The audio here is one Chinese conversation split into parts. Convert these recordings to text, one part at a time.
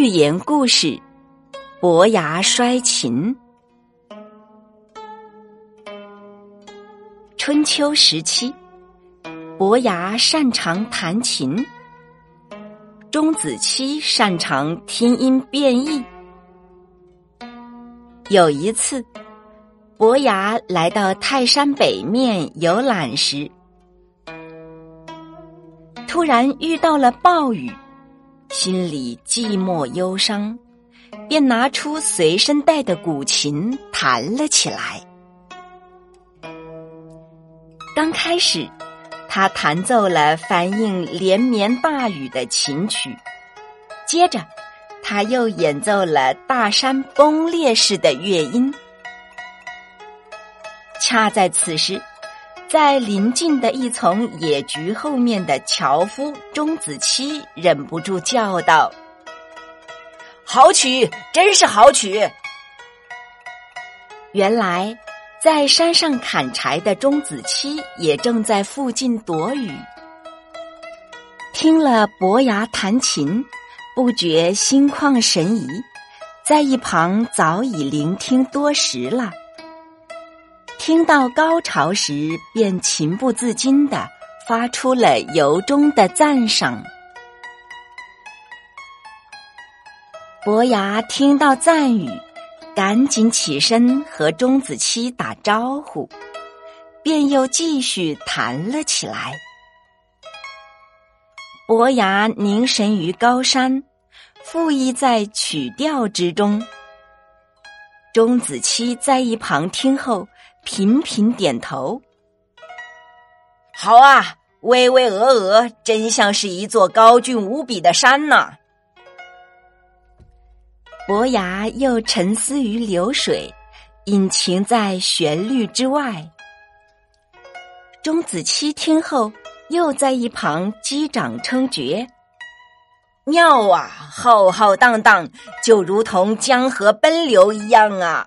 寓言故事：伯牙摔琴。春秋时期，伯牙擅长弹琴，钟子期擅长听音辨义。有一次，伯牙来到泰山北面游览时，突然遇到了暴雨，心里寂寞忧伤，便拿出随身带的古琴弹了起来。刚开始，他弹奏了反映连绵大雨的琴曲，接着他又演奏了大山崩裂式的乐音。恰在此时，在邻近的一丛野菊后面的樵夫钟子期忍不住叫道：“ 好曲，真是好曲！” 原来在山上砍柴的钟子期也正在附近躲雨，听了伯牙弹琴，不觉心旷神怡，在一旁早已聆听多时了。听到高潮时，便情不自禁地发出了由衷的赞赏。伯牙听到赞语，赶紧起身和钟子期打招呼，便又继续弹了起来。伯牙凝神于高山，赋意在曲调之中。钟子期在一旁听后频频点头。 好啊，巍巍峨峨，真像是一座高峻无比的山呢。 伯牙又沉思于流水，隐情在旋律之外。钟子期听后又在一旁击掌称绝。 妙啊，浩浩荡荡，就如同江河奔流一样啊。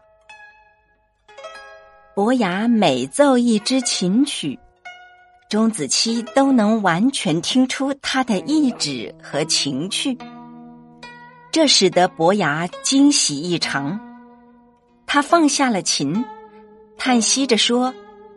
伯牙每奏一支琴曲，钟子期都能完全听出他的意旨和情趣，这使得伯牙惊喜异常。他放下了琴，叹息着说：“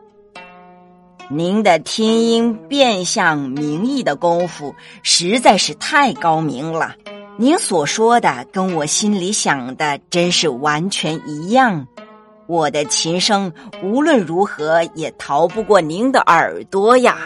您的听音辨相明义的功夫实在是太高明了，您所说的跟我心里想的真是完全一样。我的琴声无论如何也逃不过您的耳朵呀。”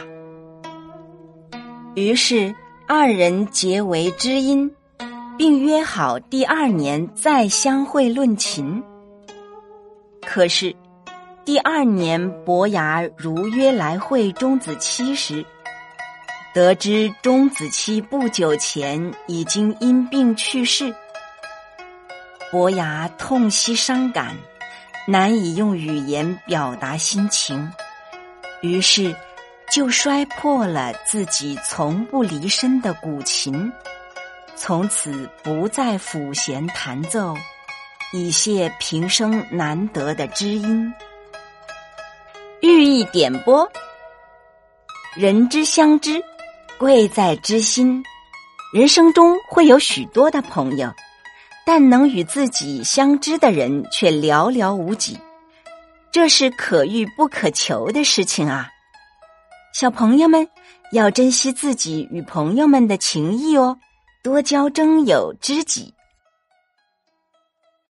于是二人结为知音，并约好第二年再相会论琴。可是第二年伯牙如约来会钟子期时，得知钟子期不久前已经因病去世。伯牙痛惜伤感，难以用语言表达心情，于是就摔破了自己从不离身的古琴，从此不再抚弦弹奏，以谢平生难得的知音。寓意点拨：人之相知，贵在知心。人生中会有许多的朋友，但能与自己相知的人却寥寥无几，这是可遇不可求的事情啊！小朋友们要珍惜自己与朋友们的情谊哦，多交真友知己。